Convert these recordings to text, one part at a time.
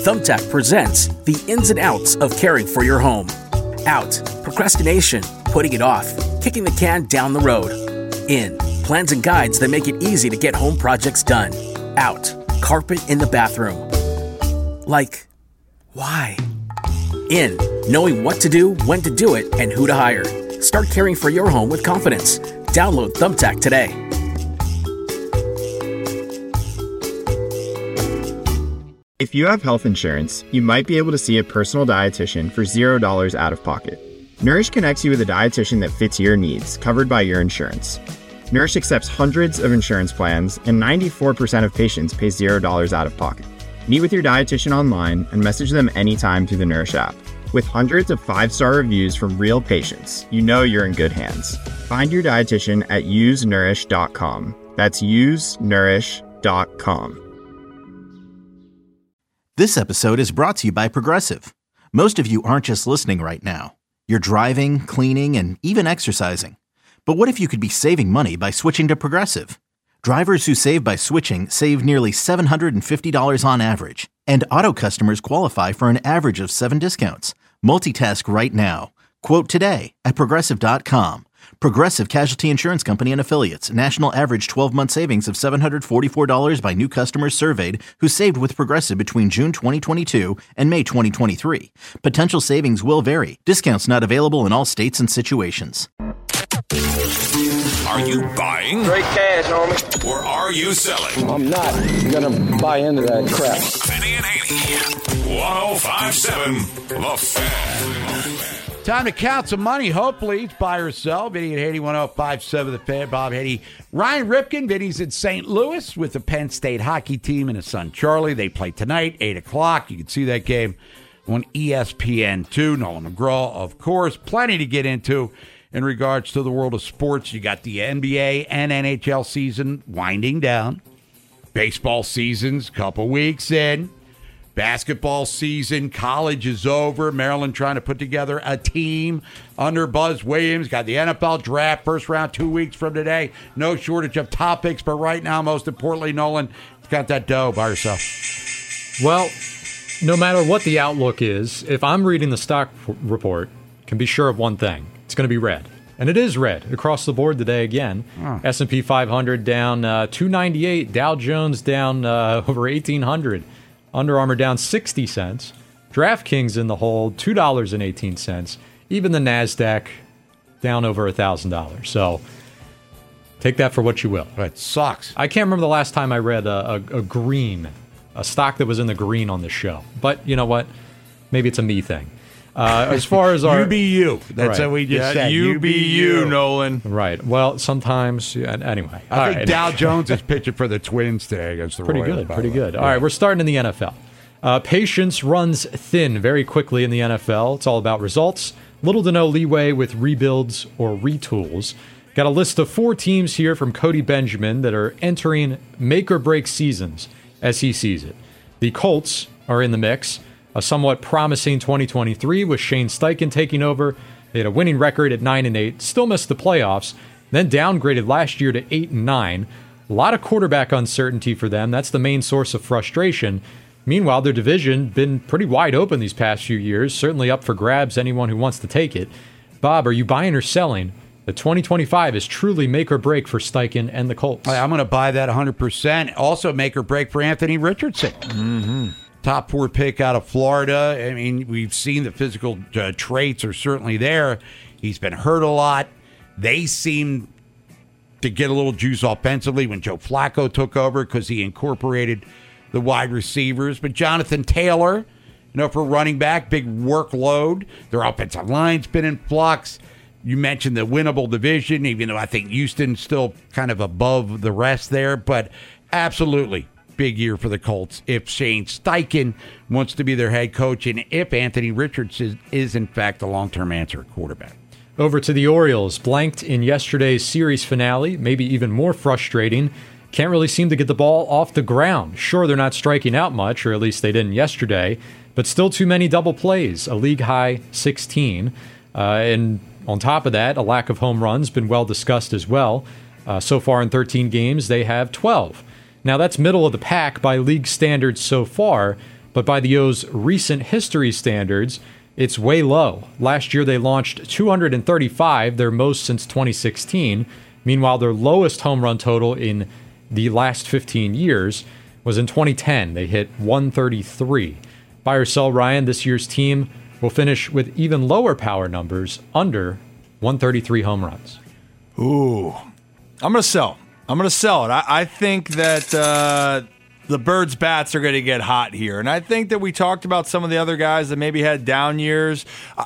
Thumbtack presents the ins and outs of caring for your home. Out, procrastination, putting it off, kicking the can down the road. In, plans and guides that make it easy to get home projects done. Out, carpet in the bathroom. Like, why? In, knowing what to do, when to do it, and who to hire. Start caring for your home with confidence. Download Thumbtack today. If you have health insurance, you might be able to see a personal dietitian for $0 out of pocket. Nourish connects you with a dietitian that fits your needs, covered by your insurance. Nourish accepts hundreds of insurance plans, and 94% of patients pay $0 out of pocket. Meet with your dietitian online and message them anytime through the Nourish app. With hundreds of 5-star reviews from real patients, you know you're in good hands. Find your dietitian at usenourish.com. That's usenourish.com. This episode is brought to you by Progressive. Most of you aren't just listening right now. You're driving, cleaning, and even exercising. But what if you could be saving money by switching to Progressive? Drivers who save by switching save nearly $750 on average. And auto customers qualify for an average of 7 discounts. Multitask right now. Quote today at Progressive.com. Progressive Casualty Insurance Company and Affiliates. National average 12-month savings of $744 by new customers surveyed who saved with Progressive between June 2022 and May 2023. Potential savings will vary. Discounts not available in all states and situations. Are you buying? Straight cash, homie. Or are you selling? I'm not going to buy into that crap. Vinny and Haney. 105.7 The Fan. Time to count some money. Hopefully, it's buy or sell. Vinny and Haney, 105.7 The Fan. Bob Haney. Ryan Ripken. Vinny's in St. Louis with the Penn State hockey team and his son Charlie. They play tonight, 8 o'clock. You can see that game on ESPN2. Nolan McGraw, of course. Plenty to get into in regards to the world of sports. You got the NBA and NHL season winding down. Baseball season's a couple weeks in. Basketball season, college is over. Maryland trying to put together a team under Buzz Williams. Got the NFL draft, first round 2 weeks from today. No shortage of topics, but right now, most importantly, Nolan, it's got that dough by yourself. Well, no matter what the outlook is, if I'm reading the stock report, can be sure of one thing. It's going to be red. And it is red across the board today again. S&P 500 down 298. Dow Jones down over 1,800. Under Armour down 60 cents. DraftKings in the hole, $2.18. Even the NASDAQ down over $1,000. So take that for what you will. It sucks. I can't remember the last time I read a green, a stock that was in the green on this show. But you know what? Maybe it's a me thing. As far as our... You be you. That's right. what we just said. You be you, Nolan. Right. Well, sometimes... Anyway. I think Dow Jones is pitching for the Twins today against the Royals. Pretty good. All right, we're starting in the NFL. Patience runs thin very quickly in the NFL. It's all about results. Little to no leeway with rebuilds or retools. Got a list of 4 teams here from Cody Benjamin that are entering make-or-break seasons as he sees it. The Colts are in the mix. A somewhat promising 2023 with Shane Steichen taking over. They had a winning record at 9-8, still missed the playoffs, then downgraded last year to 8-9. A lot of quarterback uncertainty for them. That's the main source of frustration. Meanwhile, their division been pretty wide open these past few years, certainly up for grabs, anyone who wants to take it. Bob, are you buying or selling? The 2025 is truly make or break for Steichen and the Colts. I'm going to buy that 100%. Also make or break for Anthony Richardson. Mm-hmm. Top 4 pick out of Florida. I mean, we've seen the physical traits are certainly there. He's been hurt a lot. They seem to get a little juice offensively when Joe Flacco took over because he incorporated the wide receivers. But Jonathan Taylor, for running back, big workload. Their offensive line's been in flux. You mentioned the winnable division, even though I think Houston's still kind of above the rest there. But absolutely. Big year for the Colts if Shane Steichen wants to be their head coach and if Anthony Richardson is in fact the long-term answer at quarterback. Over to the Orioles, blanked in yesterday's series finale, maybe even more frustrating. Can't really seem to get the ball off the ground. Sure, they're not striking out much, or at least they didn't yesterday, but still too many double plays, a league-high 16. And on top of that, a lack of home runs, been well discussed as well. So far in 13 games, they have 12. Now, that's middle of the pack by league standards so far, but by the O's recent history standards, it's way low. Last year they launched 235, their most since 2016. Meanwhile, their lowest home run total in the last 15 years was in 2010. They hit 133. Buy or sell, Ryan, this year's team will finish with even lower power numbers, under 133 home runs. Ooh, I'm going to sell. it. I think that the Birds' bats are going to get hot here. And I think that we talked about some of the other guys that maybe had down years.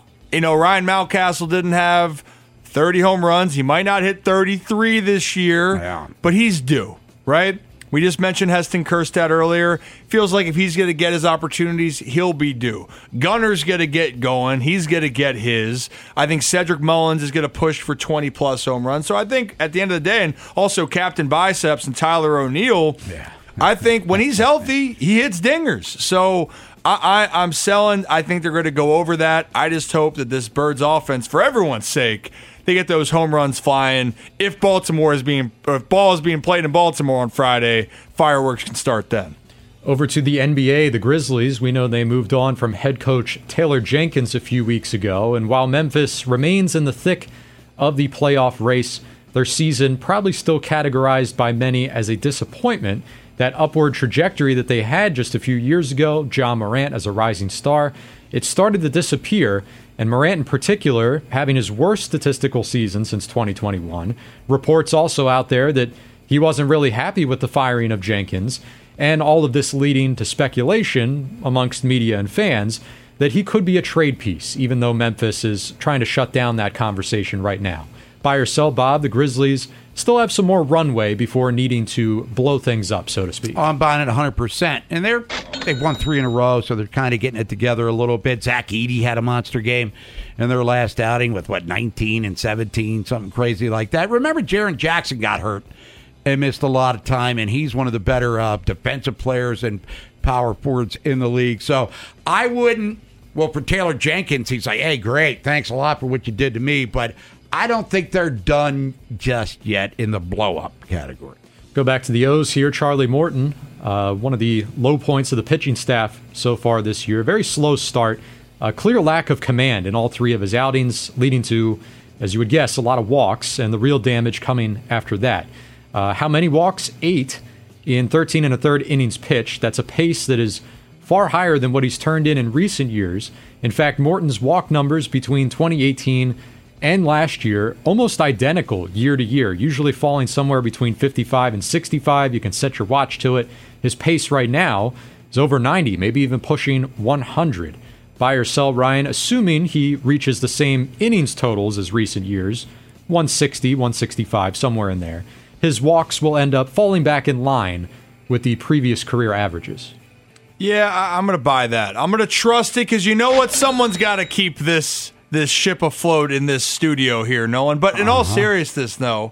Ryan Mountcastle didn't have 30 home runs. He might not hit 33 this year, but he's due, right? We just mentioned Heston Kjerstad earlier. Feels like if he's going to get his opportunities, he'll be due. Gunner's going to get going. He's going to get his. I think Cedric Mullins is going to push for 20-plus home runs. So I think at the end of the day, and also Captain Biceps and Tyler O'Neill, I think when he's healthy, he hits dingers. So I'm selling. I think they're going to go over that. I just hope that this Birds offense, for everyone's sake, they get those home runs flying. If ball is being played in Baltimore on Friday, fireworks can start then. Over to the NBA, the Grizzlies. We know they moved on from head coach Taylor Jenkins a few weeks ago, and while Memphis remains in the thick of the playoff race, their season probably still categorized by many as a disappointment. That upward trajectory that they had just a few years ago, Ja Morant as a rising star, it started to disappear, and Morant in particular having his worst statistical season since 2021. Reports also out there that he wasn't really happy with the firing of Jenkins, and all of this leading to speculation amongst media and fans that he could be a trade piece, even though Memphis is trying to shut down that conversation right now. Buy or sell, Bob, the Grizzlies still have some more runway before needing to blow things up, so to speak. Oh, I'm buying it 100%. And they've won 3 in a row, so they're kind of getting it together a little bit. Zach Edey had a monster game in their last outing with, 19 and 17, something crazy like that. Remember, Jaren Jackson got hurt and missed a lot of time, and he's one of the better defensive players and power forwards in the league. So I wouldn't, for Taylor Jenkins, he's like, hey, great, thanks a lot for what you did to me, but I don't think they're done just yet in the blow-up category. Go back to the O's here. Charlie Morton, one of the low points of the pitching staff so far this year. Very slow start. A clear lack of command in all 3 of his outings, leading to, as you would guess, a lot of walks, and the real damage coming after that. How many walks? 8 in 13 1/3 innings pitched. That's a pace that is far higher than what he's turned in recent years. In fact, Morton's walk numbers between 2018 and last year, almost identical year to year, usually falling somewhere between 55 and 65. You can set your watch to it. His pace right now is over 90, maybe even pushing 100. Buy or sell, Ryan, assuming he reaches the same innings totals as recent years, 160, 165, somewhere in there. His walks will end up falling back in line with the previous career averages. Yeah, I'm going to buy that. I'm going to trust it because you know what? Someone's got to keep this ship afloat in this studio here, Nolan. But in all seriousness, though,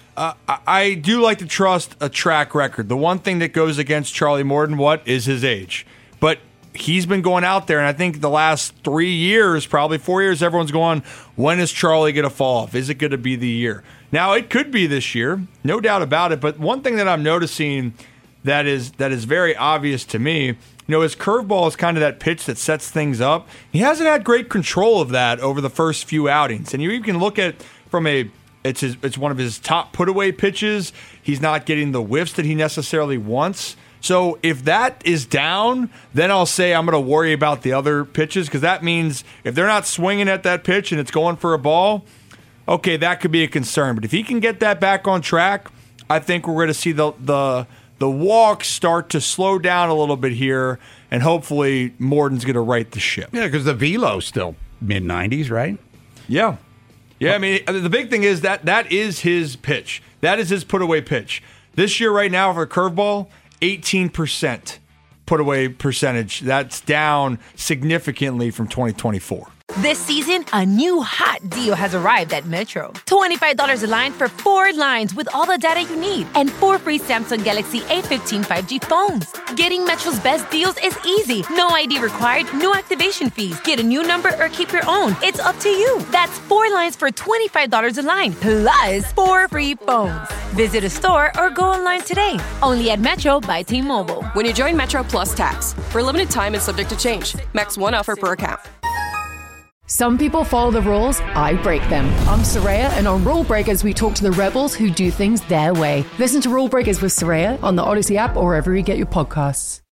I do like to trust a track record. The one thing that goes against Charlie Morton, is his age. But he's been going out there, and I think the last 3 years, probably 4 years, everyone's going, when is Charlie going to fall off? Is it going to be the year? Now, it could be this year, no doubt about it. But one thing that I'm noticing that is very obvious to me, his curveball is kind of that pitch that sets things up. He hasn't had great control of that over the first few outings. And you can look at from it's one of his top put-away pitches. He's not getting the whiffs that he necessarily wants. So if that is down, then I'll say I'm going to worry about the other pitches, because that means if they're not swinging at that pitch and it's going for a ball, okay, that could be a concern. But if he can get that back on track, I think we're going to see the walks start to slow down a little bit here, and hopefully Morton's going to right the ship. Yeah, because the velo's still mid-90s, right? Yeah. I mean, the big thing is that is his pitch. That is his put-away pitch. This year right now for a curveball, 18% put-away percentage. That's down significantly from 2024. This season, a new hot deal has arrived at Metro. $25 a line for 4 lines with all the data you need and 4 free Samsung Galaxy A15 5G phones. Getting Metro's best deals is easy. No ID required, no activation fees. Get a new number or keep your own. It's up to you. That's 4 lines for $25 a line, plus 4 free phones. Visit a store or go online today. Only at Metro by T-Mobile. When you join Metro Plus Tax. For a limited time and subject to change. Max 1 offer per account. Some people follow the rules, I break them. I'm Soraya, and on Rule Breakers, we talk to the rebels who do things their way. Listen to Rule Breakers with Soraya on the Odyssey app or wherever you get your podcasts.